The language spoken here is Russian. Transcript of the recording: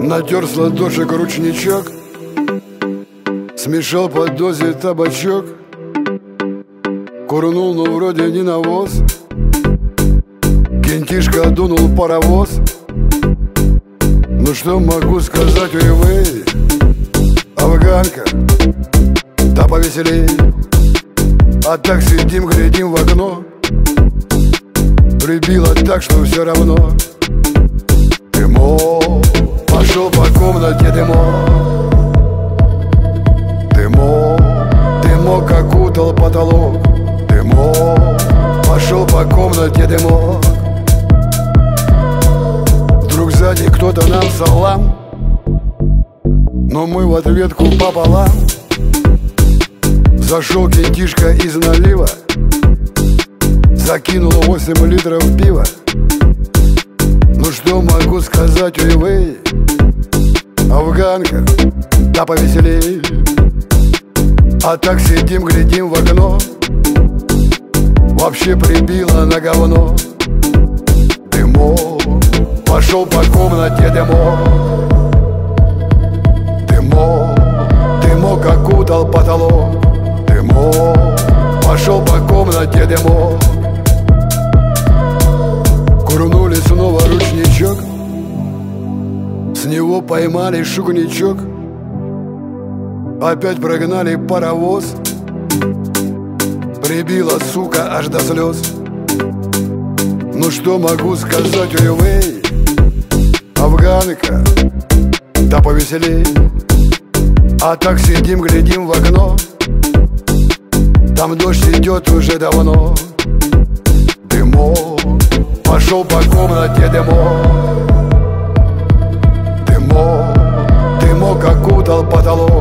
Натер с ладошек ручничок, смешал под дозе табачок, курнул, но вроде не навоз. Кентишка дунул паровоз. Ну что могу сказать, уй-вей, афганка, да повеселей. А так сидим, глядим в окно, прибило так, что все равно. Дымок, пошел по комнате дымок. Дымок, дымок окутал потолок. Дымок, пошел по комнате дымок. Вдруг сзади кто-то нам салам, но мы в ответку пополам. Зашел кентишка из налива, закинул 8 литров пива. Ну что могу сказать, уй-вей, афганка, да повеселей. А так сидим, глядим в окно, вообще прибило на говно. Дымок, пошел по комнате дымок. Дымок, дымок окутал потолок. Дымок, пошел по комнате дымок. Курнули снова ручничок, с него поймали шугничок. Опять прогнали паровоз, прибила, сука, аж до слез. Ну что могу сказать, уй-вей, афганка, да повеселей. А так сидим, глядим в окно, там дождь идет уже давно. Дымок, пошел по комнате дымок. Дымок, дымок окутал потолок.